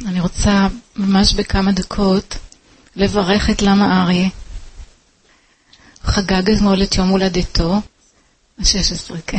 אני רוצה ממש בכמה דקות לברך את למה אריה. חגג אתמול את יום הולדתו, ה-16, כן.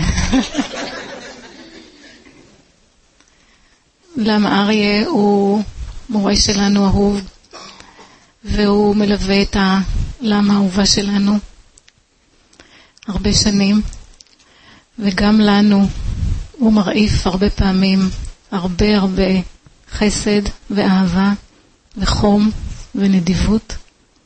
למה אריה הוא מורה שלנו אהוב, והוא מלווה את הלמה האהובה שלנו הרבה שנים, וגם לנו הוא מרעיף הרבה פעמים, הרבה חסד ואהבה וחום ונדיבות.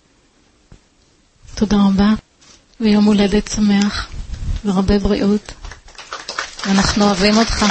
תודה רבה, ויום הולדת שמח והרבה בריאות. אנחנו אוהבים אותך.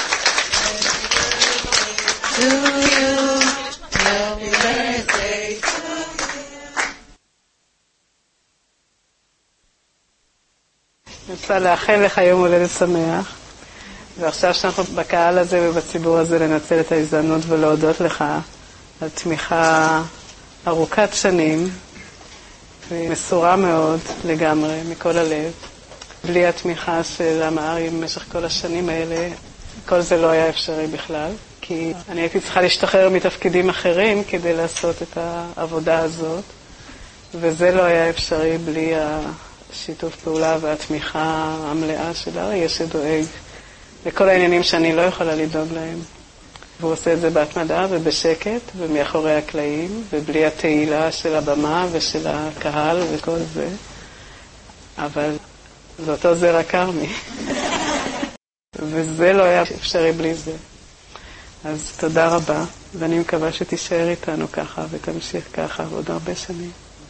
אני רוצה לאחל לך יום הולדת שמח, ועכשיו שאנחנו בקהל הזה ובציבור הזה לנצל את ההזדמנות ולהודות לך על תמיכה ארוכת שנים ומסורה מאוד לגמרי מכל הלב. בלי התמיכה של למה אריה במשך כל השנים האלה, כל זה לא היה אפשרי בכלל, כי אני הייתי צריכה להשתחרר מתפקידים אחרים כדי לעשות את העבודה הזאת, וזה לא היה אפשרי בלי השיתוף פעולה והתמיכה המלאה של אריה שדואג לכל העניינים שאני לא יכולה לדאוג להם. והוא עושה את זה בהתמדה ובשקט ומאחורי הקלעים, ובלי התהילה של הבמה ושל הקהל וכל זה. אבל זה אותו זרע קרמי. וזה לא היה אפשרי בלי זה. אז תודה רבה, ואני מקווה שתישאר איתנו ככה ותמשיך ככה עוד הרבה שנים.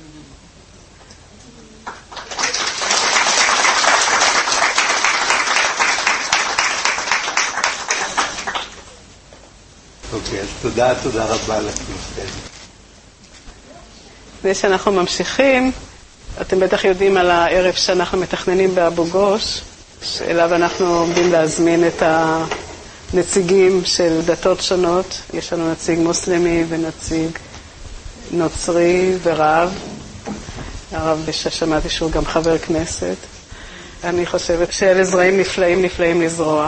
אוקיי, אז תודה רבה לכם. לפני שאנחנו ממשיכים, אתם בטח יודעים על הערב שאנחנו מתכננים באבו גוש, שאליו אנחנו עומדים להזמין את הנציגים של דתות שונות. יש לנו נציג מוסלמי ונציג נוצרי ורב. הרב ששמעתי שהוא גם חבר כנסת. אני חושבת שאלה זרעים נפלאים לזרוע,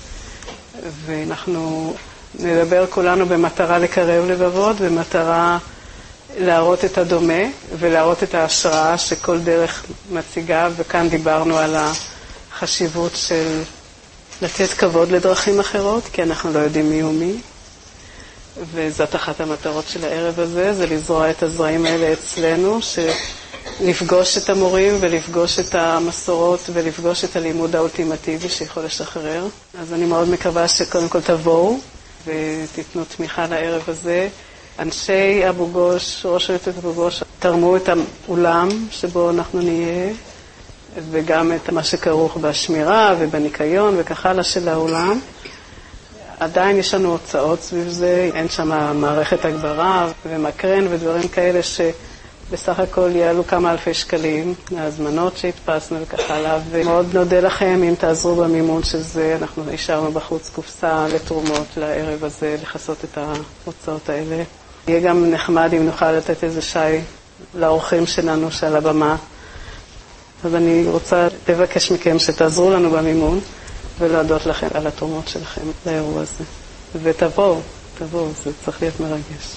ואנחנו נדבר כולנו במטרה לקרב לבבות, במטרה להראות את הדומה ולהראות את ההשראה שכל דרך מציגה, וכאן דיברנו על החשיבות של לתת כבוד לדרכים אחרות, כי אנחנו לא יודעים מי הוא מי, וזאת אחת המטרות של הערב הזה, זה לזרוע את הזרעים האלה אצלנו, לפגוש את המורים ולפגוש את המסורות ולפגוש את הלימוד האולטימטיבי שיכול לשחרר. אז אני מאוד מקווה שקודם כל תבואו ותיתנו תמיכה לערב הזה. אנשי אבו גוש, ראש עיריית אבו גוש, תרמו את האולם שבו אנחנו נהיה, וגם את מה שכרוך בשמירה ובניקיון וכך הלאה של האולם. עדיין יש לנו הוצאות סביב זה, אין שם מערכת הגברה ומקרן ודברים כאלה שבסך הכל יעלו כמה אלפי שקלים, ההזמנות שהתפסנו וכך הלאה, ומאוד נודה לכם אם תעזרו במימון של זה. אנחנו השארנו בחוץ קופסה לתרומות לערב הזה, לחסות את ההוצאות האלה. יהיה גם נחמד אם נוכל לתת איזה שי לאורחים שלנו שעל הבמה. אז אני רוצה לבקש מכם שתעזרו לנו במימון ולהודות לכם על התרומות שלכם לאירוע הזה. ותבואו, זה צריך להיות מרגש.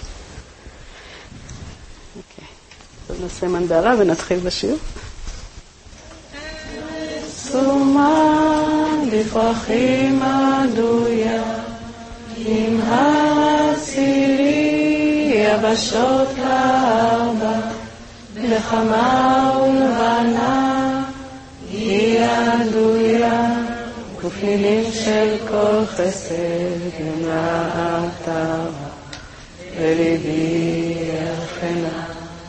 אוקיי. אז נעשה מנדלה ונתחיל בשיר. סומה לפרחים עדויה עם הצילי יבשות לארבע לחמה ולבנה היא עדויה ופנינים של כל חסד למעתה וליבי יחנה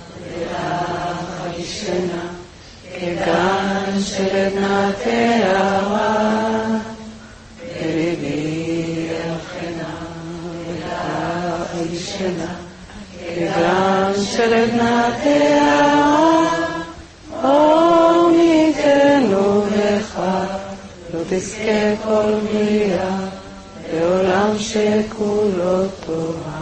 ולך ישנה כגן של עדנה תארה וליבי יחנה ולך ישנה כגן של עדנה תארה אור ניתנו לך לא תזכה כל בריאה בעולם שכולו תורה.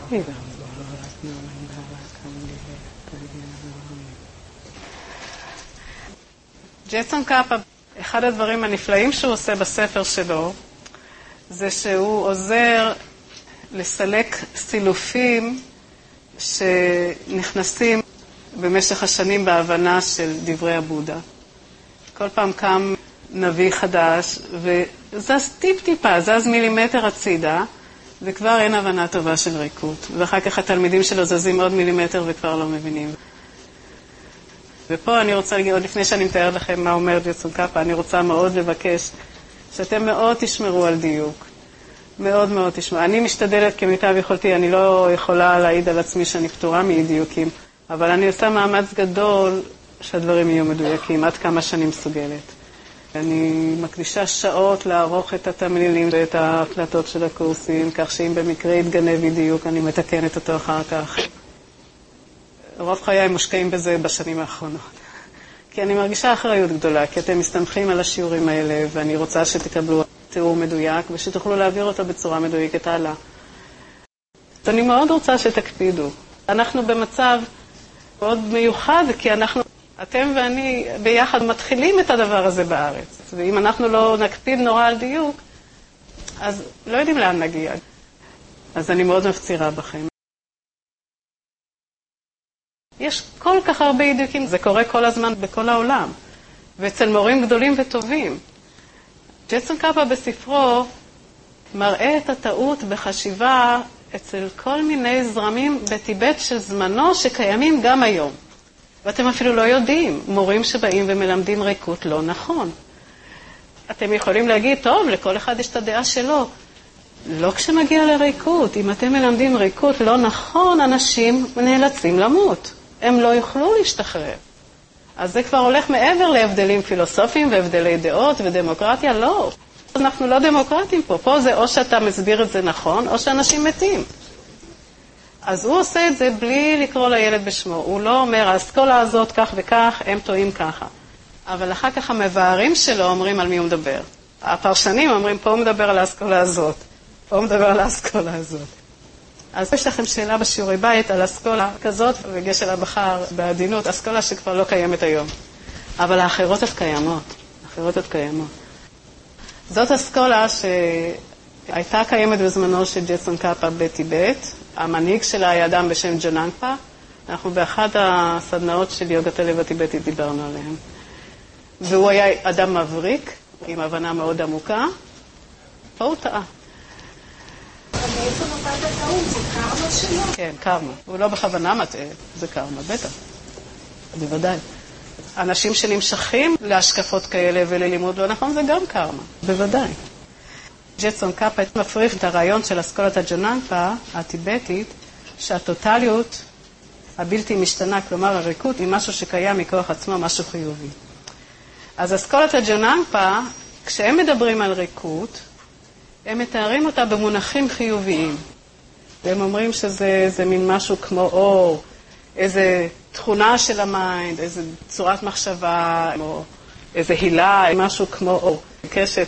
ג'ייסון קאפה, אחד הדברים הנפלאים שהוא עושה בספר שלו, זה שהוא עוזר לסלק סילופים שנכנסים במשך השנים בהבנה של דברי הבודה. כל פעם קם נביא חדש וזז טיפה, זז מילימטר הצידה, וכבר אין הבנה טובה של ריקות. ואחר כך התלמידים שלו זזים עוד מילימטר וכבר לא מבינים. ופה אני רוצה להגיד, עוד לפני שאני מתארת לכם מה אומר ג'טסון קאפה, אני רוצה מאוד לבקש שאתם מאוד תשמרו על דיוק. מאוד מאוד תשמעו. אני משתדלת כמיטב יכולתי, אני לא יכולה להעיד על עצמי שאני פטורה מאי-דיוקים, אבל אני עושה מאמץ גדול שהדברים יהיו מדויקים, עד כמה שאני מסוגלת. אני מקדישה שעות לערוך את התמלילים ואת ההקלטות של הקורסים, כך שאם במקרה יתגנב אי-דיוק, אני מתקנת אותו אחר כך. רוב חיי מושקעים בזה בשנים האחרונות. כי אני מרגישה אחריות גדולה, כי אתם מסתמכים על השיעורים האלה, ואני רוצה שתקבלו תיאור מדויק, ושתוכלו להעביר אותו בצורה מדויקת הלאה. אז אני מאוד רוצה שתקפידו. אנחנו במצב מאוד מיוחד, כי אתם ואני ביחד מתחילים את הדבר הזה בארץ. ואם אנחנו לא נקפיד נורא על דיוק, אז לא יודעים לאן נגיע. אז אני מאוד מפצירה בכם. יש כל כך הרבה דיוקים, זה קורה כל הזמן בכל העולם, ואצל מורים גדולים וטובים. ג'טסון קאפה בספרו מראה את הטעות בחשיבה אצל כל מיני זרמים בטיבט של זמנו שקיימים גם היום. ואתם אפילו לא יודעים, מורים שבאים ומלמדים ריקות לא נכון. אתם יכולים להגיד, טוב, לכל אחד יש את הדעה שלו. לא כשמגיע לריקות, אם אתם מלמדים ריקות לא נכון, אנשים נאלצים למות. הם לא יוכלו להשתחרר. אז זה כבר הולך מעבר להבדלים פילוסופיים והבדלי דעות ודמוקרטיה, לא. אנחנו לא דמוקרטים פה. פה זה או שאתה מסביר את זה נכון, או שאנשים מתים. אז הוא עושה את זה בלי לקרוא לילד בשמו. הוא לא אומר, האסכולה הזאת כך וכך, הם טועים ככה. אבל אחר כך המבארים שלו אומרים על מי הוא מדבר. הפרשנים אומרים, פה הוא מדבר על האסכולה הזאת. פה הוא מדבר על האסכולה הזאת. אז יש לכם שאלה בשיעורי בית על אסכולה כזאת, וגשל הבחר בעדינות, אסכולה שכבר לא קיימת היום. אבל האחרות עוד קיימות. האחרות עוד קיימות. זאת אסכולה שהייתה קיימת בזמנו של ג'טסון קאפה בטיבט. המנהיג שלה היה אדם בשם ג'וננגפה. אנחנו באחד הסדנאות של יוגת הלב הטיבטית דיברנו עליהם. והוא היה אדם מבריק, עם הבנה מאוד עמוקה. פה הוא טעה. מאיפה נובעת הטעות? זה קרמה שלו? כן, קרמה. הוא לא בכוונה מטעה, זה קרמה, בטח. בוודאי. אנשים שנמשכים להשקפות כאלה וללימוד לא נכון, זה גם קרמה, בוודאי. ג'טסון קאפה מפריך את הרעיון של אסכולת הג'וננגפה הטיבטית, שהטוטליות הבלתי משתנה, כלומר הריקות, היא משהו שקיים מכוח עצמו, משהו חיובי. אז אסכולת הג'וננגפה, כשהם מדברים על ריקות, הם מתארים אותה במונחים חיוביים. והם אומרים שזה מין משהו כמו אור, איזה תכונה של המיינד, איזה צורת מחשבה, או איזה הילה, משהו כמו אור, קשת.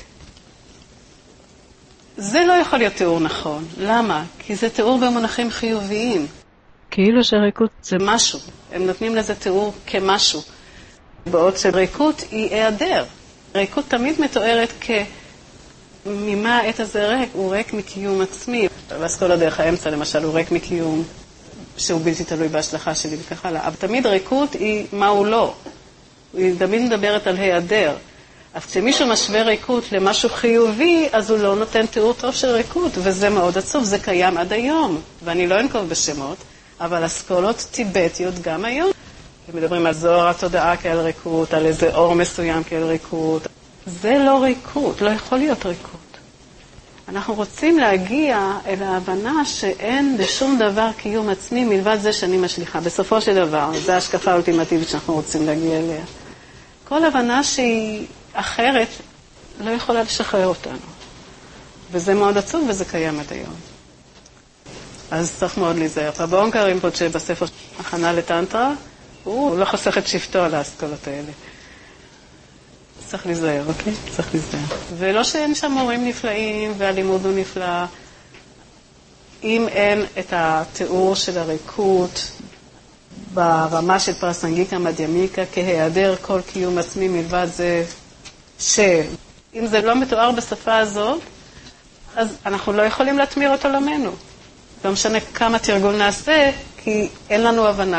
זה לא יכול להיות תיאור נכון. למה? כי זה תיאור במונחים חיוביים. כאילו שריקות זה משהו. הם נותנים לזה תיאור כמשהו. בעוד שריקות היא היעדר. ריקות תמיד מתוארת ממה העת הזה ריק? הוא ריק מקיום עצמי. באסכולה דרך האמצע למשל הוא ריק מקיום שהוא בלתי תלוי בהשלכה שלי וכך הלאה. אבל תמיד ריקות היא מה הוא לא. היא תמיד מדברת על היעדר. אז כשמישהו משווה ריקות למשהו חיובי, אז הוא לא נותן תיאור טוב של ריקות, וזה מאוד עצוב, זה קיים עד היום. ואני לא אנקוב בשמות, אבל אסכולות טיבטיות גם היום. הם מדברים על זוהר התודעה כאל ריקות, על איזה אור מסוים כאל ריקות. זה לא ריקות, לא יכול להיות ריקות. אנחנו רוצים להגיע אל ההבנה שאין בשום דבר קיום עצמי מלבד זה שאני משליחה. בסופו של דבר, זו ההשקפה האולטימטיבית שאנחנו רוצים להגיע אליה. כל הבנה שהיא אחרת לא יכולה לשחרר אותנו. וזה מאוד עצוב וזה קיים עד היום. אז צריך מאוד להיזהר. רבי אונקר רימפוצ'ה בספר הכנה לטנטרה, הוא לא חוסך את שבטו על האסכולות האלה. צריך להיזהר, אוקיי? צריך להיזהר. ולא שאין שם מורים נפלאים והלימוד הוא נפלא. אם אין את התיאור של הריקות ברמה של פרסנגיקה מדיימיקה כהיעדר כל קיום עצמי מלבד זה שאם זה לא מתואר בשפה הזאת, אז אנחנו לא יכולים להתמיר את עולמנו. לא משנה כמה תרגול נעשה, כי אין לנו הבנה.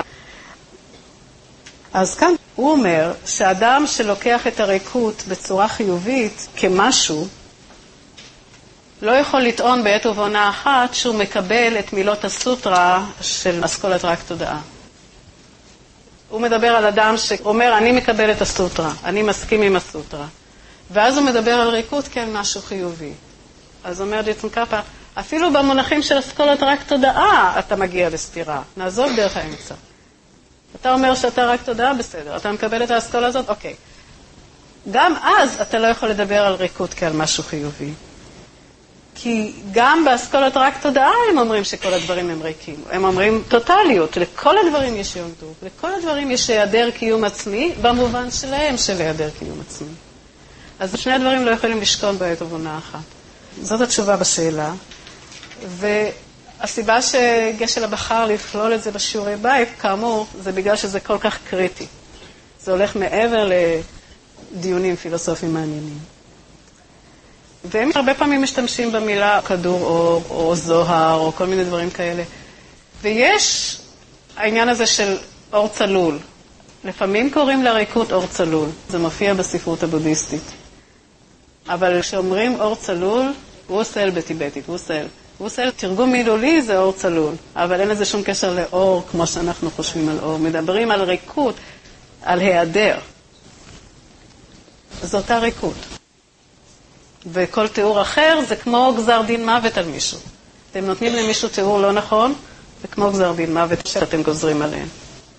אז כאן הוא אומר שאדם שלוקח את הריקות בצורה חיובית כמשהו, לא יכול לטעון בעת ובעונה אחת שהוא מקבל את מילות הסוטרה של אסכולת רק תודעה. הוא מדבר על אדם שאומר, אני מקבל את הסוטרה, אני מסכים עם הסוטרה. ואז הוא מדבר על ריקות כאל משהו חיובי. אז אומר ג'יטסון קאפה, אפילו במונחים של אסכולת רק תודעה אתה מגיע לסתירה. נעזוב דרך האמצע. אתה אומר שאתה רק תודעה, בסדר. אתה מקבל את האסכולה הזאת, אוקיי. גם אז אתה לא יכול לדבר על ריקות כאל משהו חיובי. כי גם באסכולת רק תודעה הם אומרים שכל הדברים הם ריקים. הם אומרים טוטליות, לכל הדברים יש יונדות, לכל הדברים יש היעדר קיום עצמי, במובן שלהם של היעדר קיום עצמי. אז שני הדברים לא יכולים לשכון בעת ובעונה אחת. זאת התשובה בשאלה. והסיבה שגשלה בחר לכלול את זה בשיעורי בית, כאמור, זה בגלל שזה כל כך קריטי. זה הולך מעבר לדיונים פילוסופיים מעניינים. והם הרבה פעמים משתמשים במילה כדור אור, או זוהר, או כל מיני דברים כאלה. ויש העניין הזה של אור צלול. לפעמים קוראים לריקות אור צלול. זה מופיע בספרות הבודהיסטית. אבל כשאומרים אור צלול, ווסל בטיבטית, ווסל, תרגום מילולי זה אור צלול. אבל אין לזה שום קשר לאור כמו שאנחנו חושבים על אור. מדברים על ריקות, על היעדר. זו אותה ריקות. וכל תיאור אחר זה כמו גזר דין מוות על מישהו. אתם נותנים למישהו תיאור לא נכון, זה כמו גזר דין מוות שאתם גוזרים עליהם.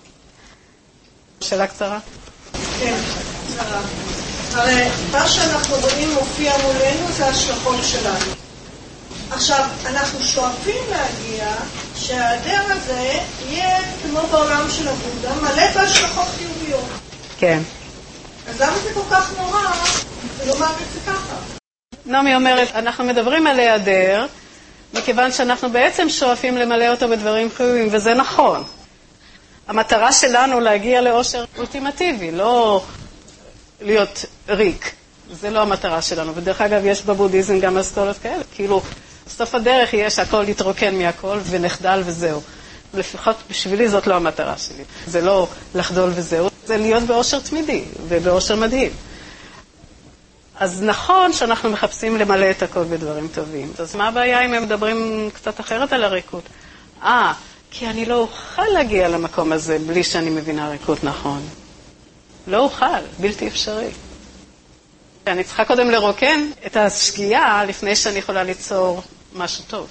שאלה קצרה? כן, קצרה. הרי מה שאנחנו רואים מופיע מולנו זה השלכות שלנו. עכשיו, אנחנו שואפים להגיע שההיעדר הזה יהיה כמו בעולם של הבודה, מלא בהשלכות חיוביות. כן. אז למה זה כל כך נורא לומר את זה ככה? נעמי אומרת, אנחנו מדברים על היעדר, מכיוון שאנחנו בעצם שואפים למלא אותו בדברים חיוביים, וזה נכון. המטרה שלנו להגיע לאושר אולטימטיבי, לא להיות ריק. זה לא המטרה שלנו. ודרך אגב, יש בבודהיזם גם אסכולות כאלה. כאילו, בסוף הדרך יהיה שהכל יתרוקן מהכל ונחדל וזהו. לפחות בשבילי זאת לא המטרה שלי. זה לא לחדול וזהו, זה להיות באושר תמידי ובאושר מדהים. אז נכון שאנחנו מחפשים למלא את הכל בדברים טובים. אז מה הבעיה אם הם מדברים קצת אחרת על הריקות? כי אני לא אוכל להגיע למקום הזה בלי שאני מבינה ריקות נכון. לא אוכל, בלתי אפשרי. אני צריכה קודם לרוקן את השגיאה לפני שאני יכולה ליצור משהו טוב.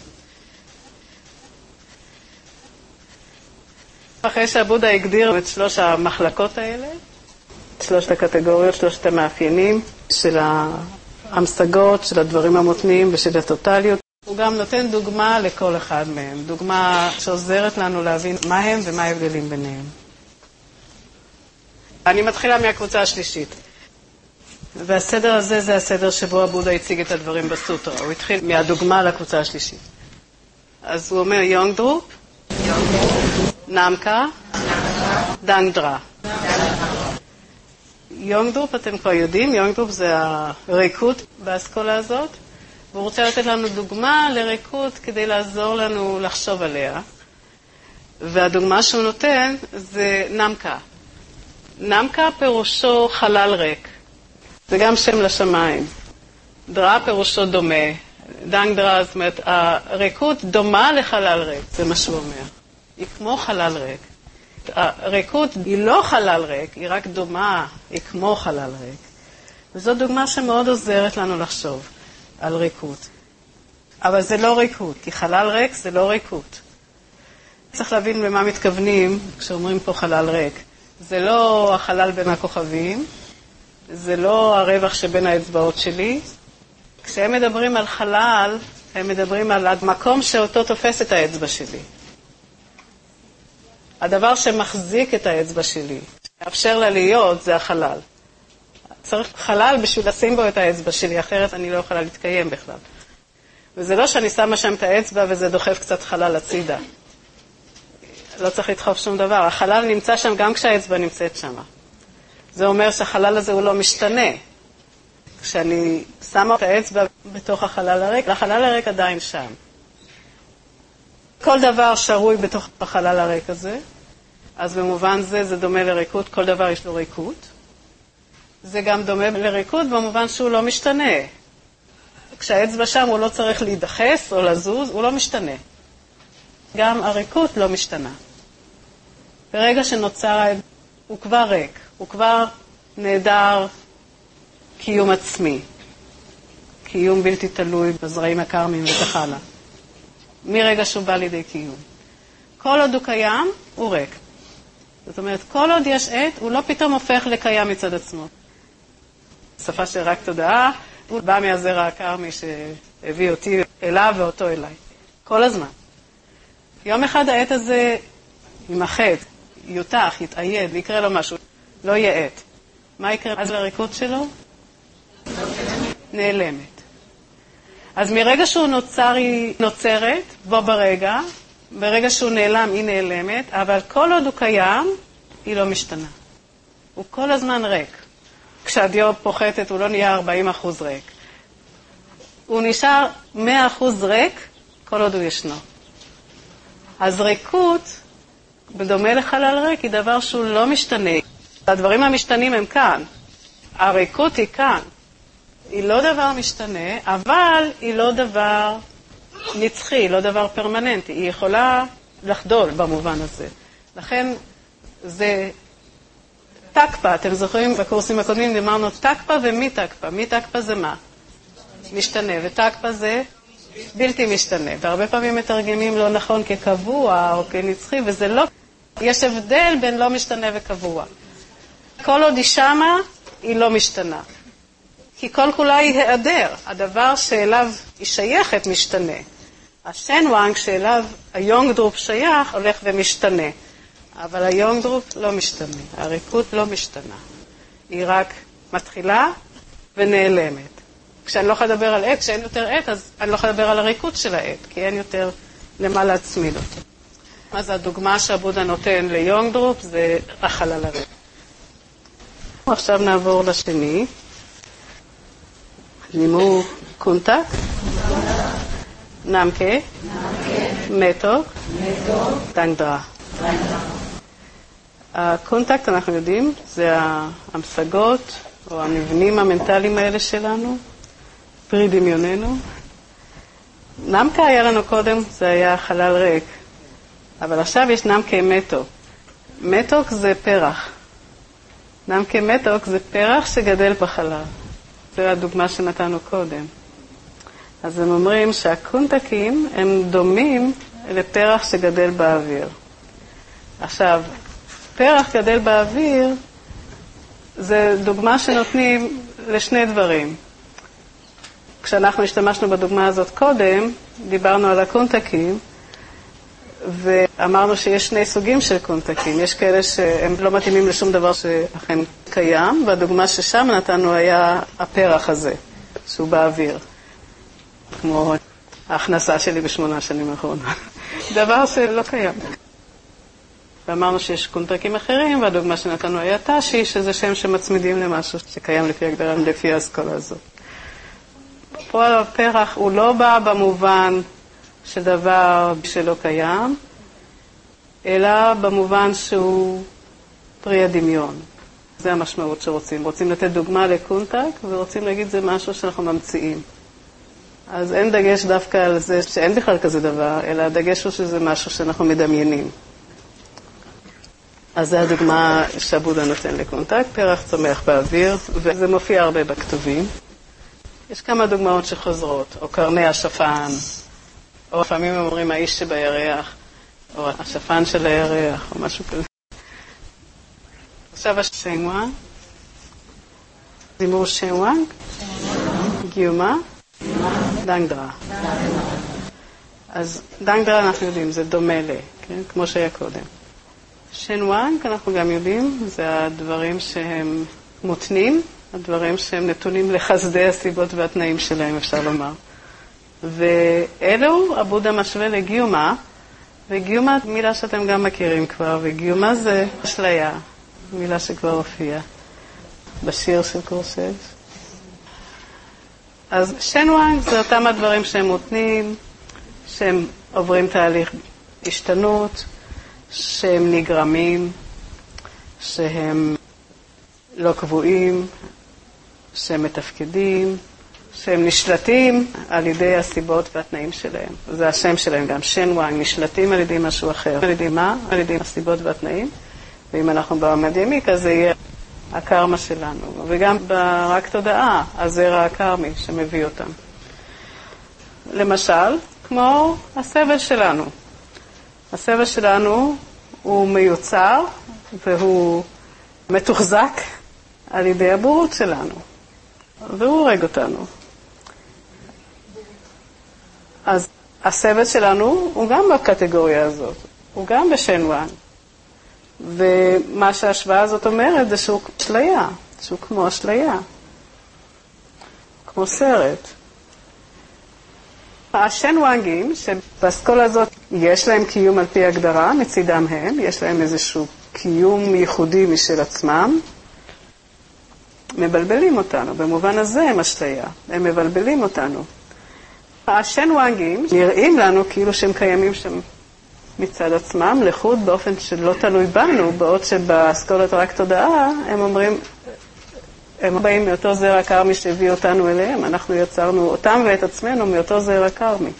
אחרי שהבודה הגדיר את שלוש המחלקות האלה, שלושת הקטגוריות, שלושת המאפיינים של ההמשגות, של הדברים המותנים ושל הטוטליות, הוא גם נותן דוגמה לכל אחד מהם, דוגמה שעוזרת לנו להבין מה הם ומה ההבדלים ביניהם. אני מתחילה מהקבוצה השלישית. והסדר הזה זה הסדר שבו הבודה הציג את הדברים בסוטרה. הוא התחיל מהדוגמה לקבוצה השלישית. אז הוא אומר יונגדרופ, נמקה, דנגדרה. יונגדרופ, אתם כבר יודעים, יונגדרופ זה הריקות באסכולה הזאת. והוא רוצה לתת לנו דוגמה לריקות כדי לעזור לנו לחשוב עליה. והדוגמה שהוא נותן זה נמקה. נמקה פירושו חלל ריק. זה גם שם לשמיים. דרה פירושו דומה. דנג דרה, זאת אומרת, הריקות דומה לחלל ריק, זה מה שהוא אומר. היא כמו חלל ריק. הריקות היא לא חלל ריק, היא רק דומה, היא כמו חלל ריק. וזו דוגמה שמאוד עוזרת לנו לחשוב על ריקות. אבל זה לא ריקות, כי חלל ריק זה לא ריקות. צריך להבין למה מתכוונים כשאומרים פה חלל ריק. זה לא החלל בין הכוכבים, זה לא הרווח שבין האצבעות שלי. כשהם מדברים על חלל, הם מדברים על המקום שאותו תופס את האצבע שלי. הדבר שמחזיק את האצבע שלי, מאפשר לה להיות, זה החלל. צריך חלל בשביל לשים בו את האצבע שלי, אחרת אני לא יכולה להתקיים בכלל. וזה לא שאני שמה שם את האצבע וזה דוחף קצת חלל הצידה. לא צריך לדחוף שום דבר. החלל נמצא שם גם כשהאצבע נמצאת שם. זה אומר שהחלל הזה הוא לא משתנה. כשאני שמה את האצבע בתוך החלל הריק, החלל הריק עדיין שם. כל דבר שרוי בתוך החלל הריק הזה, אז במובן זה דומה לריקות, כל דבר יש לו ריקות. זה גם דומה לריקות במובן שהוא לא משתנה. כשהאצבע שם הוא לא צריך להידחס או לזוז, הוא לא משתנה. גם הריקות לא משתנה. ברגע שנוצר הוא כבר ריק, הוא כבר נהדר קיום עצמי, קיום בלתי תלוי בזרעים הקרמיים וכך הלאה. מרגע שהוא בא לידי קיום. כל עוד הוא קיים, הוא ריק. זאת אומרת, כל עוד יש עת, הוא לא פתאום הופך לקיים מצד עצמו. שפה של רק תודעה, הוא בא מהזרע הקרמי שהביא אותי אליו ואותו אליי. כל הזמן. יום אחד העת הזה יימחד, יותח, יתאייד, ויקרה לו משהו. לא יהיה עת. מה יקרה אז לריקות שלו? נעלמת. אז מרגע שהוא נוצר היא נוצרת, בו ברגע שהוא נעלם היא נעלמת, אבל כל עוד הוא קיים, היא לא משתנה. הוא כל הזמן ריק. כשהדיו פוחתת הוא לא נהיה 40% ריק. הוא נשאר 100% ריק, כל עוד הוא ישנו. אז ריקות, בדומה לחלל ריק, היא דבר שהוא לא משתנה. הדברים המשתנים הם כאן. הריקות היא כאן. היא לא דבר משתנה, אבל היא לא דבר נצחי, לא דבר פרמננטי. היא יכולה לחדול במובן הזה. לכן זה תקפה. אתם זוכרים בקורסים הקודמים אמרנו תקפה ומי תקפה. מי תקפה זה מה? משתנה. ותקפה זה בלתי משתנה. והרבה פעמים מתרגמים לא נכון כקבוע או כנצחי, וזה לא. יש הבדל בין לא משתנה וקבוע. כל עוד היא שמה, היא לא משתנה. כי כל כולה היא היעדר. הדבר שאליו היא שייכת משתנה. השנוואנג שאליו היונגדרופ שייך הולך ומשתנה. אבל היונגדרופ לא משתנה. הריקות לא משתנה. היא רק מתחילה ונעלמת. כשאני לא יכולה לדבר על עת, כשאין יותר עת, אז אני לא יכולה לדבר על הריקות של העת, כי אין יותר למה להצמיד אותו. אז הדוגמה שהבודה נותן ליונגדרופ זה החלל הריק. עכשיו נעבור לשני. נימו קונטק, נמקה, מתוק, דנגדרה. הקונטקט, אנחנו יודעים, זה המשגות או המבנים המנטליים האלה שלנו, פרי דמיוננו. נמקה היה לנו קודם, זה היה חלל ריק, אבל עכשיו יש נמקה מתוק. מתוק זה פרח. נמקה מתוק זה פרח שגדל בחלל. זו הדוגמה שנתנו קודם. אז הם אומרים שהקונטקים הם דומים לפרח שגדל באוויר. עכשיו, פרח גדל באוויר זה דוגמה שנותנים לשני דברים. כשאנחנו השתמשנו בדוגמה הזאת קודם, דיברנו על הקונטקים, ואמרנו שיש שני סוגים של קונטקים. יש כאלה שהם לא מתאימים לשום דבר שאכן קיים, והדוגמה ששם נתנו היה הפרח הזה, שהוא באוויר. כמו ההכנסה שלי ב8 שנים האחרונות. דבר שלא קיים. ואמרנו שיש קונטקים אחרים, והדוגמה שנתנו היה טאשי, שזה שם שמצמידים למשהו שקיים לפי הגדרה, לפי האסכולה הזאת. פה הפרח הוא לא בא במובן של דבר שלא קיים, אלא במובן שהוא פרי הדמיון. זה המשמעות שרוצים. רוצים לתת דוגמה לקונטק, ורוצים להגיד זה משהו שאנחנו ממציאים. אז אין דגש דווקא על זה שאין בכלל כזה דבר, אלא הדגש הוא שזה משהו שאנחנו מדמיינים. אז זו הדוגמה שהבודה נותן לקונטק, פרח צומח באוויר, וזה מופיע הרבה בכתובים. יש כמה דוגמאות שחוזרות, או קרני השפן, או לפעמים אומרים האיש שבירח, או השפן של הירח, או משהו כזה. עכשיו השנוואנג, זימור שנוואנג, גיומה, דנגדרה. אז דנגדרה אנחנו יודעים, זה דומה ל, כן? כמו שהיה קודם. שנוואנג אנחנו גם יודעים, זה הדברים שהם מותנים, הדברים שהם נתונים לחסדי הסיבות והתנאים שלהם, אפשר לומר. ואלו הבודה משווה לגיומה, וגיומה מילה שאתם גם מכירים כבר, וגיומה זה אשליה, מילה שכבר הופיעה בשיר של קורסב. אז שנוואנג זה אותם הדברים שהם מותנים, שהם עוברים תהליך השתנות, שהם נגרמים, שהם לא קבועים, שהם מתפקדים, שהם נשלטים על ידי הסיבות והתנאים שלהם. זה השם שלהם גם, שנוואנג, נשלטים על ידי משהו אחר. על ידי מה? על ידי הסיבות והתנאים. ואם אנחנו במעמד ימיק, אז זה יהיה הקרמה שלנו. וגם ברק תודעה, הזרע הקרמי שמביא אותם. למשל, כמו הסבל שלנו. הסבל שלנו הוא מיוצר והוא מתוחזק על ידי הבורות שלנו. והוא הורג אותנו. אז הסבל שלנו הוא גם בקטגוריה הזאת. הוא גם בשנוואן. ומה שההשוואה הזאת אומרת זה שהוא אשליה. שהוא כמו אשליה. כמו סרט. השנוואנגים, שבאסכולה הזאת יש להם קיום על פי הגדרה, מצידם הם, יש להם איזשהו קיום ייחודי משל עצמם, מבלבלים אותנו. במובן הזה הם אשליה. הם מבלבלים אותנו. השנוואנגים נראים לנו כאילו שהם קיימים שם מצד עצמם, לחוד באופן שלא תלוי בנו, בעוד שבאסכולת רק תודעה, הם אומרים, הם באים מאותו זרע קרמי שהביא אותנו אליהם, אנחנו יצרנו אותם ואת עצמנו מאותו זרע קרמי.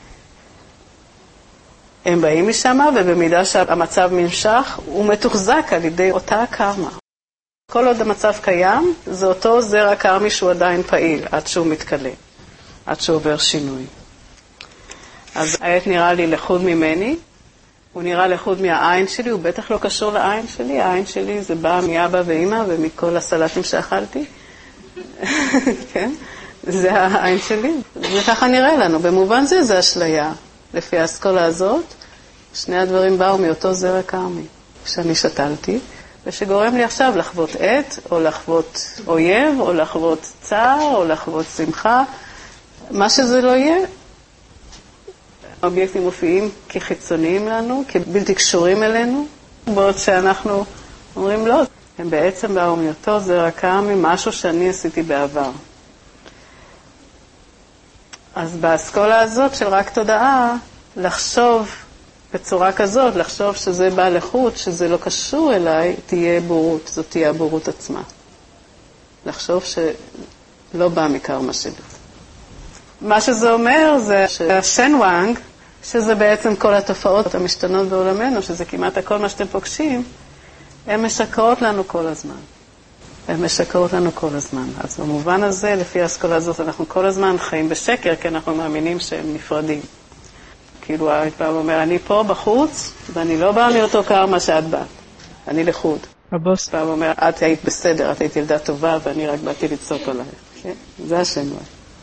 הם באים משם, ובמידה שהמצב נמשך, הוא מתוחזק על ידי אותה הקרמה. כל עוד המצב קיים, זה אותו זרע קרמי שהוא עדיין פעיל, עד שהוא מתקלה, עד שהוא עובר שינוי. אז העת נראה לי לחוד ממני, הוא נראה לחוד מהעין שלי, הוא בטח לא קשור לעין שלי, העין שלי זה בא מאבא ואמא ומכל הסלטים שאכלתי, כן? זה העין שלי, וככה נראה לנו, במובן זה זה אשליה. לפי האסכולה הזאת, שני הדברים באו מאותו זרע קרמי, שאני שתלתי, ושגורם לי עכשיו לחוות עת, או לחוות אויב, או לחוות צער, או לחוות שמחה, מה שזה לא יהיה. האובייקטים מופיעים כחיצוניים לנו, כבלתי קשורים אלינו, בעוד שאנחנו אומרים לא, הם בעצם באו מאותו זרע קרמי, משהו שאני עשיתי בעבר. אז באסכולה הזאת של רק תודעה, לחשוב בצורה כזאת, לחשוב שזה בא לחוץ, שזה לא קשור אליי, תהיה בורות, זאת תהיה הבורות עצמה. לחשוב שלא בא מקרמה שלי. מה שזה אומר זה שהשנוואנג, שזה בעצם כל התופעות המשתנות בעולמנו, שזה כמעט הכל מה שאתם פוגשים, הן משקרות לנו כל הזמן. הן משקרות לנו כל הזמן. אז במובן הזה, לפי האסכולה הזאת, אנחנו כל הזמן חיים בשקר, כי אנחנו מאמינים שהם נפרדים. כאילו, פעם אומר, אני פה בחוץ, ואני לא באה מאותו קרמה שאת באת. אני לחוד. הבוס. פעם אומר, את היית בסדר, את היית ילדה טובה, ואני רק באתי לצעוק עלייך. כן? זה השנוואנג.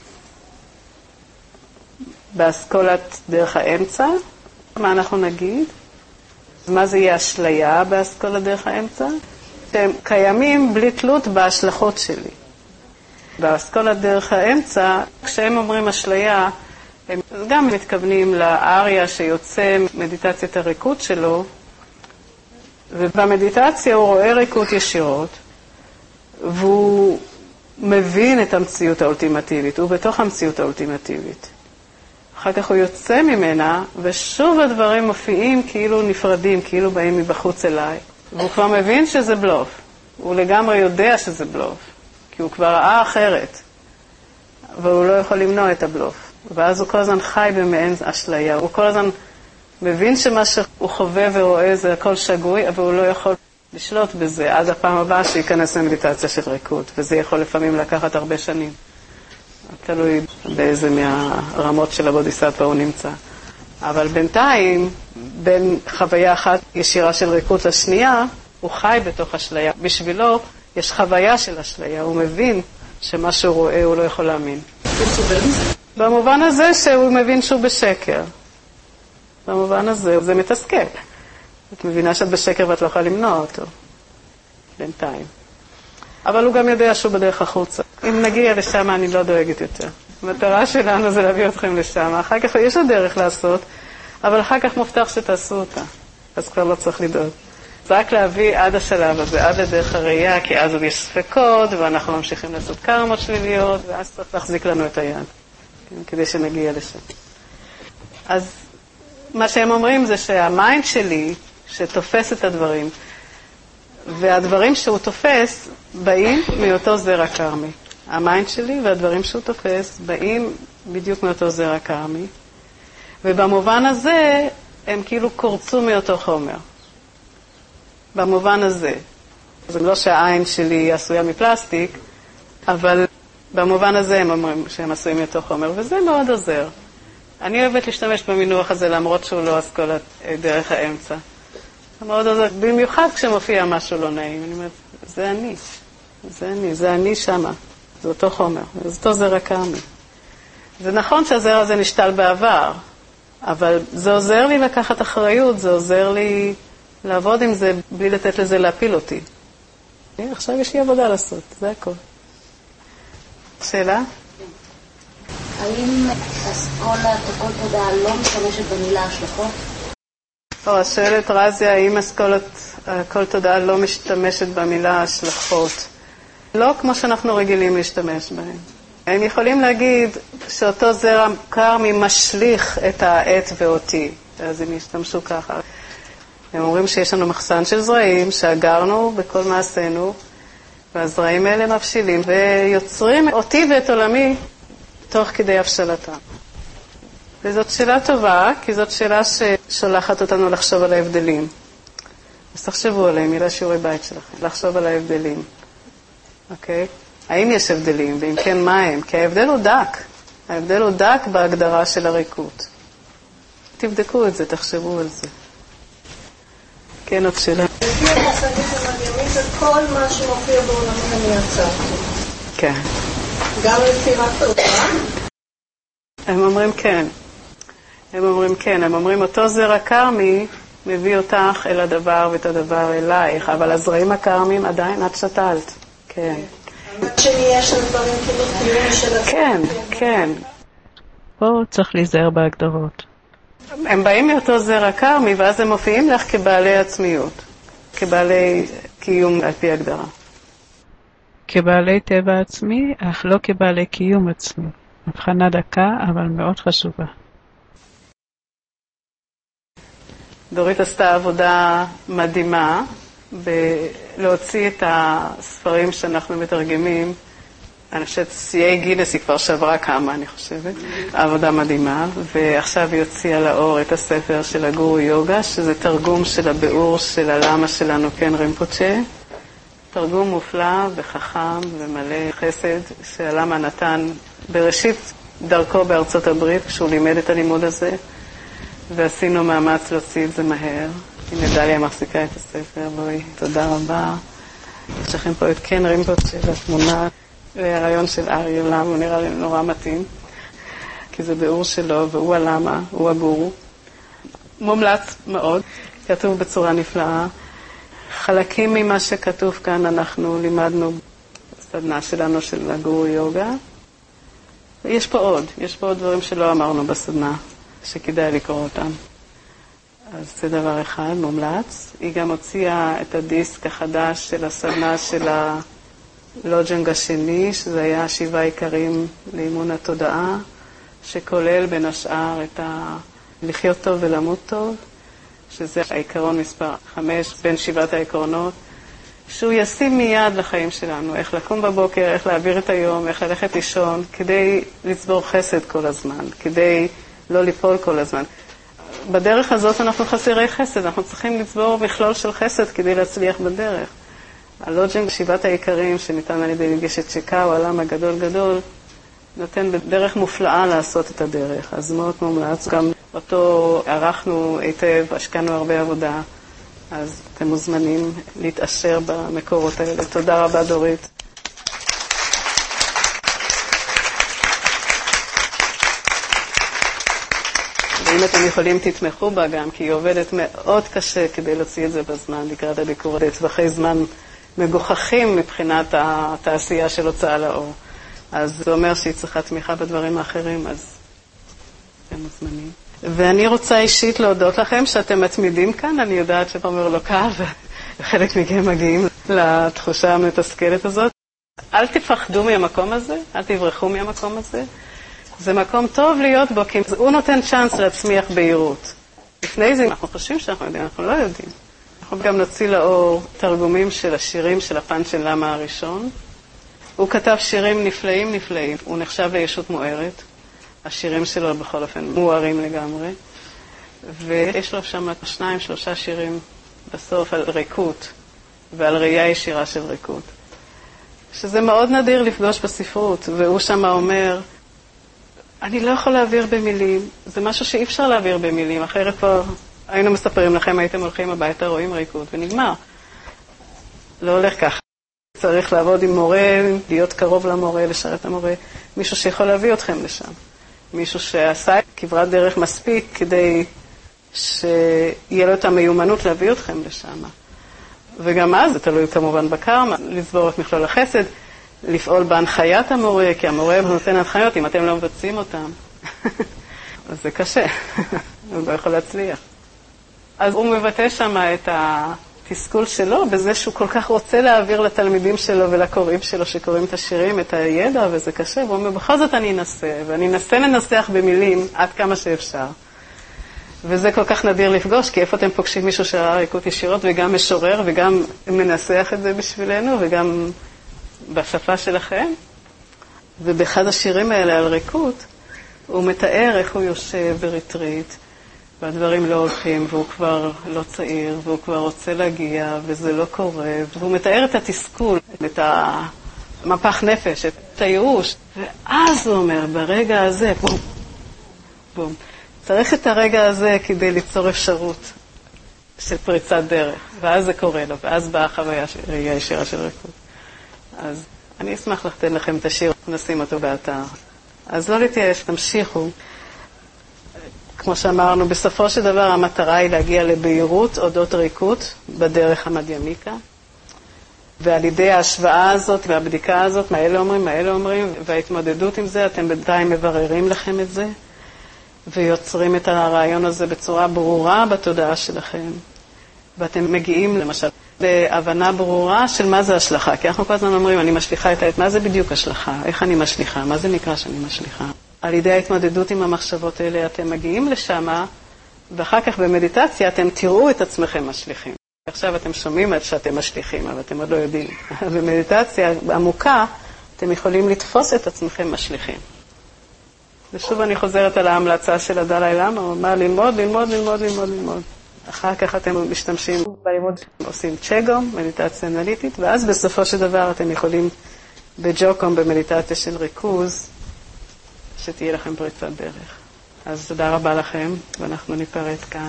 באסכולת דרך האמצע, מה אנחנו נגיד? מה זה יהיה אשליה באסכולת דרך האמצע? שהם קיימים בלי תלות בהשלכות שלי. באסכולת דרך האמצע, כשהם אומרים אשליה, הם גם מתכוונים לאריה שיוצא מדיטציית הריקות שלו, ובמדיטציה הוא רואה ריקות ישירות, והוא מבין את המציאות האולטימטיבית, הוא בתוך המציאות האולטימטיבית. אחר כך הוא יוצא ממנה, ושוב הדברים מופיעים כאילו נפרדים, כאילו באים מבחוץ אליי. והוא כבר מבין שזה בלוף. הוא לגמרי יודע שזה בלוף, כי הוא כבר ראה אחרת. והוא לא יכול למנוע את הבלוף. ואז הוא כל הזמן חי במעין אשליה. הוא כל הזמן מבין שמה שהוא חווה ורואה זה הכל שגוי, אבל הוא לא יכול לשלוט בזה עד הפעם הבאה שייכנס למדיטציה של ריקות. וזה יכול לפעמים לקחת הרבה שנים. תלוי באיזה מהרמות של הבודיסטווה הוא נמצא. אבל בינתיים, בין חוויה אחת ישירה של ריקות לשנייה, הוא חי בתוך אשליה. בשבילו יש חוויה של אשליה. הוא מבין שמה שהוא רואה הוא לא יכול להאמין. במובן הזה שהוא מבין שהוא בשקר. במובן הזה זה מתסכל. את מבינה שאת בשקר ואת לא יכולה למנוע אותו. בינתיים. אבל הוא גם יודע שהוא בדרך החוצה. אם נגיע לשם, אני לא דואגת יותר. המטרה שלנו זה להביא אתכם לשם. אחר כך יש עוד דרך לעשות, אבל אחר כך מובטח שתעשו אותה. אז כבר לא צריך לדאוג. רק להביא עד השלב הזה, עד לדרך הראייה, כי אז עוד יש ספקות, ואנחנו ממשיכים לעשות קרמות שליליות, ואז צריך להחזיק לנו את היד, כדי שנגיע לשם. אז מה שהם אומרים זה שהמיינד שלי, שתופס את הדברים, והדברים שהוא תופס באים מאותו זרע קרמי. המיינד שלי והדברים שהוא תופס באים בדיוק מאותו זרע קרמי, ובמובן הזה הם כאילו קורצו מאותו חומר. במובן הזה. זה לא שהעין שלי עשויה מפלסטיק, אבל במובן הזה הם אומרים שהם עשויים מאותו חומר, וזה מאוד עוזר. אני אוהבת להשתמש במינוח הזה, למרות שהוא לא אסכולת דרך האמצע. זה מאוד עוזר, במיוחד כשמופיע משהו לא נעים. אני אומרת, זה אני. זה אני שמה. זה אותו חומר. זה אותו זרע קרמי. זה נכון שהזרע הזה נשתל בעבר, אבל זה עוזר לי לקחת אחריות, זה עוזר לי לעבוד עם זה בלי לתת לזה להפיל אותי. עכשיו יש לי עבודה לעשות, זה הכל. שאלה? האם אסכולת הכל תודעה לא משתמשת במילה השלכות? שואלת רזיה, האם אסכולת הכל תודעה לא משתמשת במילה השלכות? לא כמו שאנחנו רגילים להשתמש בהם. הם יכולים להגיד שאותו זרע קרמי משליך את העט ואותי, אז הם ישתמשו ככה. הם אומרים שיש לנו מחסן של זרעים שאגרנו בכל מעשינו, והזרעים האלה מבשילים ויוצרים אותי ואת עולמי תוך כדי הבשלתם. וזאת שאלה טובה, כי זאת שאלה ששולחת אותנו לחשוב על ההבדלים. אז תחשבו עליהם, אלה שיעורי בית שלכם, לחשוב על ההבדלים. אוקיי? האם יש הבדלים, ואם כן מה הם? כי ההבדל הוא דק. ההבדל הוא דק בהגדרה של הריקות. תבדקו את זה, תחשבו על זה. כן, עוד שאלה. לפי המושגים המדהימים של כל מה שמופיע בעולמי אני עצרתי. כן. גם לפי רק תודעה? הם אומרים כן. הם אומרים אותו זרע קרמי מביא אותך אל הדבר ואת הדבר אלייך, אבל הזרעים הקרמיים עדיין את שתלת. כן. עד שנהיה של דברים חינוכיים של עצמי. כן. פה צריך להיזהר בהגדרות. הם באים מאותו זרע קרמי, ואז הם מופיעים לך כבעלי עצמיות, כבעלי קיום על פי הגדרה. כבעלי טבע עצמי, אך לא כבעלי קיום עצמי. מבחנה דקה, אבל מאוד חשובה. דורית עשתה עבודה מדהימה להוציא את הספרים שאנחנו מתרגמים. אני חושבת, שיאי גינס היא כבר שברה כמה, אני חושבת. עבודה מדהימה, ועכשיו היא הוציאה לאור את הספר של הגורו יוגה, שזה תרגום של הביאור של הלמה שלנו, כן, רימפוצ'ה. תרגום מופלא וחכם ומלא חסד, שהלמה נתן בראשית דרכו בארצות הברית, כשהוא לימד את הלימוד הזה, ועשינו מאמץ להוציא את זה מהר. הנה דליה מחזיקה את הספר, בואי, תודה רבה. יש לכם פה את כן רימפוצ'ה והתמונה. והרעיון של אריה, למה הוא נראה לי נורא מתאים, כי זה ביאור שלו, והוא הלמה, הוא הגורו. מומלץ מאוד, כתוב בצורה נפלאה. חלקים ממה שכתוב כאן אנחנו לימדנו בסדנה שלנו של הגורו יוגה. יש פה עוד דברים שלא אמרנו בסדנה, שכדאי לקרוא אותם. אז זה דבר אחד, מומלץ. היא גם הוציאה את הדיסק החדש של הסדנה של לוג'נג השני, שזה היה 7 עיקרים לאימון התודעה, שכולל בין השאר את לחיות טוב ולמות טוב, שזה העיקרון מספר 5 בין 7 העקרונות, שהוא ישים מיד לחיים שלנו, איך לקום בבוקר, איך להעביר את היום, איך ללכת לישון, כדי לצבור חסד כל הזמן, כדי לא ליפול כל הזמן. בדרך הזאת אנחנו חסרי חסד, אנחנו צריכים לצבור מכלול של חסד כדי להצליח בדרך. הלוג'ינג, 7 העיקרים שניתן על ידי ניגשת שקאו, העולם הגדול גדול, נותן בדרך מופלאה לעשות את הדרך. אז מאוד מומלץ, גם אותו ערכנו היטב, השקענו הרבה עבודה, אז אתם מוזמנים להתאשר במקורות האלה. תודה רבה דורית. ואם אתם יכולים תתמכו בה גם, כי היא עובדת מאוד קשה כדי להוציא את זה בזמן, לקראת הביקורת, טווחי זמן מגוחכים מבחינת התעשייה של הוצאה לאור. אז זה אומר שהיא צריכה תמיכה בדברים האחרים, אז אתם מוזמנים. ואני רוצה אישית להודות לכם שאתם מתמידים כאן, אני יודעת שפעמר לא קל, וחלק מכם מגיעים לתחושה המתסכלת הזאת. אל תפחדו מהמקום הזה, אל תברחו מהמקום הזה. זה מקום טוב להיות בו, כי הוא נותן צ'אנס להצמיח בהירות. לפני זה, אנחנו חושבים שאנחנו יודעים, אנחנו לא יודעים. אנחנו גם נוציא לאור תרגומים של השירים של הפן של למה הראשון. הוא כתב שירים נפלאים נפלאים. הוא נחשב לישות מוארת. השירים שלו בכל אופן מוארים לגמרי. ויש לו שם 2-3 שירים בסוף על ריקות ועל ראייה ישירה של ריקות. שזה מאוד נדיר לפגוש בספרות, והוא שם אומר, אני לא יכול להעביר במילים, זה משהו שאי אפשר להעביר במילים, אחרת כבר היינו מספרים לכם, הייתם הולכים הביתה, רואים ריקות, ונגמר. לא הולך ככה. צריך לעבוד עם מורה, להיות קרוב למורה, לשרת את המורה, מישהו שיכול להביא אתכם לשם. מישהו שעשה כברת דרך מספיק כדי שיהיה לו את המיומנות להביא אתכם לשם. וגם אז זה תלוי כמובן בקרמה, לסבור את מכלול החסד, לפעול בהנחיית המורה, כי המורה נותן הנחיות אם אתם לא מבצעים אותם. אז זה קשה, הוא לא יכול להצליח. אז הוא מבטא שם את התסכול שלו, בזה שהוא כל כך רוצה להעביר לתלמידים שלו ולקוראים שלו שקוראים את השירים, את הידע, וזה קשה. והוא אומר, בכל זאת אני אנסה, ואני אנסה לנסח במילים עד כמה שאפשר. וזה כל כך נדיר לפגוש, כי איפה אתם פוגשים מישהו שראה ריקות ישירות, וגם משורר, וגם מנסח את זה בשבילנו, וגם בשפה שלכם. ובאחד השירים האלה על ריקות, הוא מתאר איך הוא יושב בריטריט, והדברים לא הולכים, והוא כבר לא צעיר, והוא כבר רוצה להגיע, וזה לא קורה. והוא מתאר את התסכול, את המפח נפש, את הייאוש. ואז הוא אומר, ברגע הזה, בום, בום. צריך את הרגע הזה כדי ליצור אפשרות של פריצת דרך, ואז זה קורה לו, ואז באה החוויה של ראייה ישירה של ריקות. אז אני אשמח לתת לכם את השיר, נשים אותו באתר. אז לא להתייאש, תמשיכו. כמו שאמרנו, בסופו של דבר המטרה היא להגיע לבהירות אודות ריקות בדרך המדיימיקה, ועל ידי ההשוואה הזאת והבדיקה הזאת, מה אלה אומרים, וההתמודדות עם זה, אתם בינתיים מבררים לכם את זה, ויוצרים את הרעיון הזה בצורה ברורה בתודעה שלכם. ואתם מגיעים למשל להבנה ברורה של מה זה השלכה. כי אנחנו כל הזמן אומרים, אני משליחה את העת, מה זה בדיוק השלכה? איך אני משליחה? מה זה נקרא שאני משליחה? על ידי ההתמודדות עם המחשבות האלה אתם מגיעים לשם, ואחר כך במדיטציה אתם תראו את עצמכם משליחים. עכשיו אתם שומעים שאתם משליחים, אבל אתם עוד לא יודעים. במדיטציה עמוקה אתם יכולים לתפוס את עצמכם משליחים. ושוב אני חוזרת על ההמלצה של הדלאי למה, הוא אומר ללמוד. אחר כך אתם משתמשים בלימוד, עושים צ'גום, מדיטציה אנליטית, ואז בסופו של דבר אתם יכולים בג'וקום, במדיטציה של ריכוז, שתהיה לכם פריצת דרך. אז תודה רבה לכם, ואנחנו ניפרד כאן.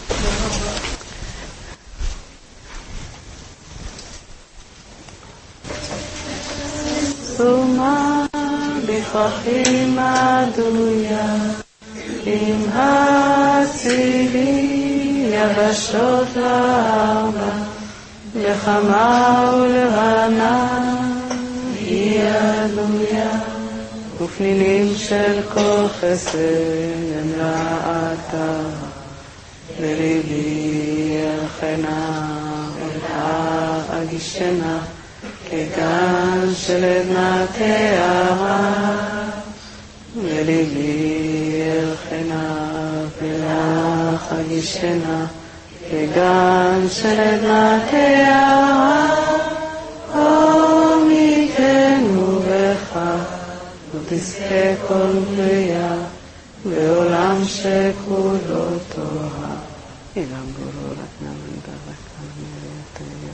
סומה בפרחים עדויה, עם הצילי יבשות לארבע, לחמה ולרענה היא עדויה, ופנינים של כל חסד הם לעתה, לליבי אלחנה ולהר אגישנה, כגן של עדנה תארה, לליבי אלחנה ולך אגישנה, כגן של עדנה תארה, או מכן ובך, ותזכה כל בריאה, בעולם שכולו תורה. אילם גורו לתנאמן דרקה מריתיה.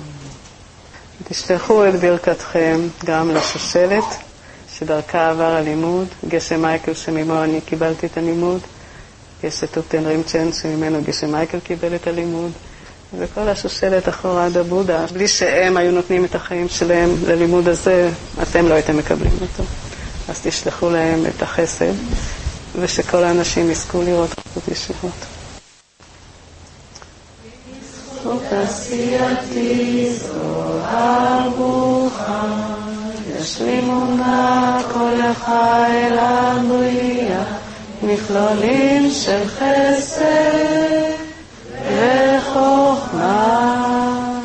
תשלחו את ברכתכם גם לשושלת, שדרכה עבר הלימוד, גשם מייקל שממו אני קיבלתי את הלימוד, יש את אופטן רימצ'ן שממנו גשם מייקל קיבל את הלימוד, וכל השושלת אחורה עד הבודה, בלי שהם היו נותנים את החיים שלהם ללימוד הזה, אתם לא הייתם מקבלים אותו. אז תשלחו להם את החסד, ושכל האנשים יזכו לראות חסות ישירות. זכות עשייתי זוהר ברוכה, ישלימו נא כל חיל הבריאה, מכלולים של חסד וחוכמה.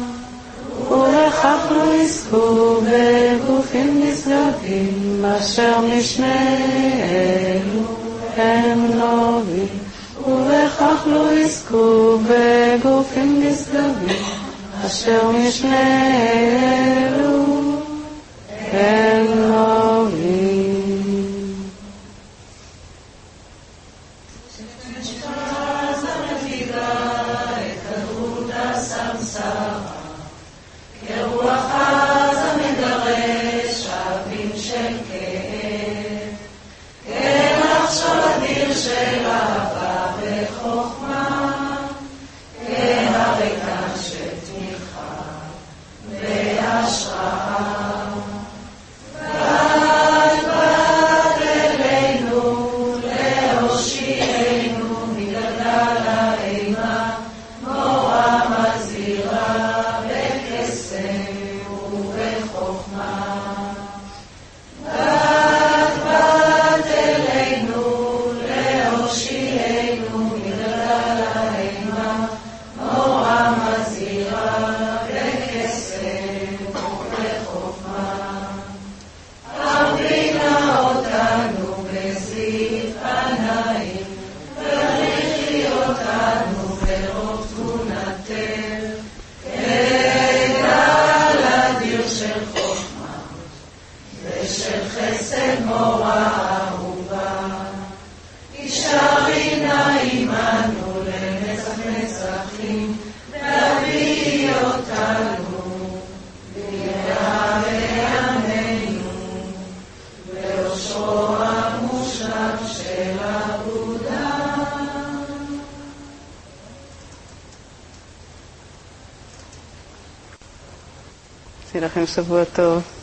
יזכו בגופים נשגבים, אשר משנה אלו הם נובים, ובכך לא יזכו בגופים נשגבים, אשר משנה אלו הם נובים. שיהיה לכם שבוע טוב.